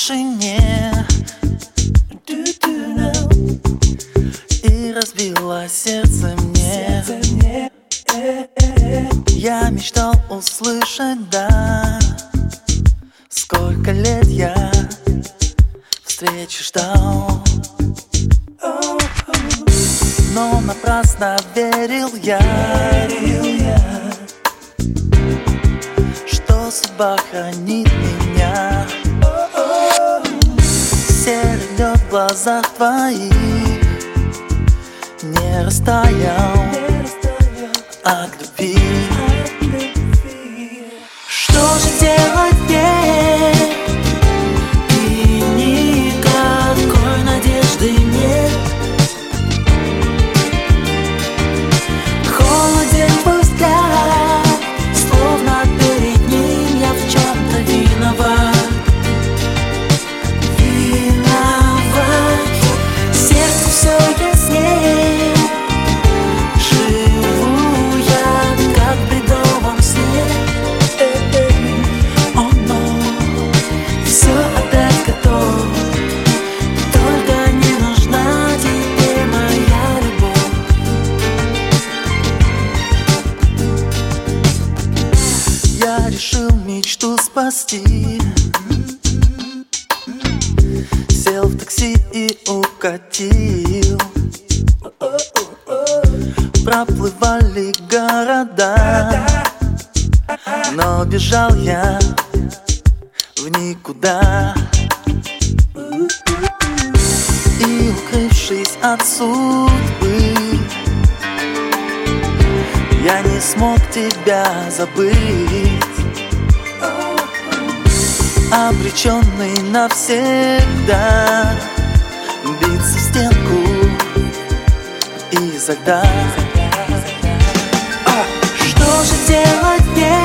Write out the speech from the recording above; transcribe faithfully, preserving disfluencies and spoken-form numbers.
тишине и разбила сердце мне. Я мечтал услышать, да, сколько лет я встречи ждал, но напрасно верил я, что судьба хранит меня. Серый лед в глазах твоих не растаял от любви. Что же делать мне? И никакой надежды нет. Холоден взгляд, словно перед ним я в чем-то виноват. Виноват. Сердце все яснее. Живу я, как в бредовом сне. О, но все опять готово. Только не нужна тебе моя любовь. Я решил мечту спасти. Сел в такси и укатил. Проплывали города, но бежал я в никуда. И, укрывшись от судьбы, я не смог тебя забыть. Обреченный навсегда биться в стенку изо льда. Что же делать мне?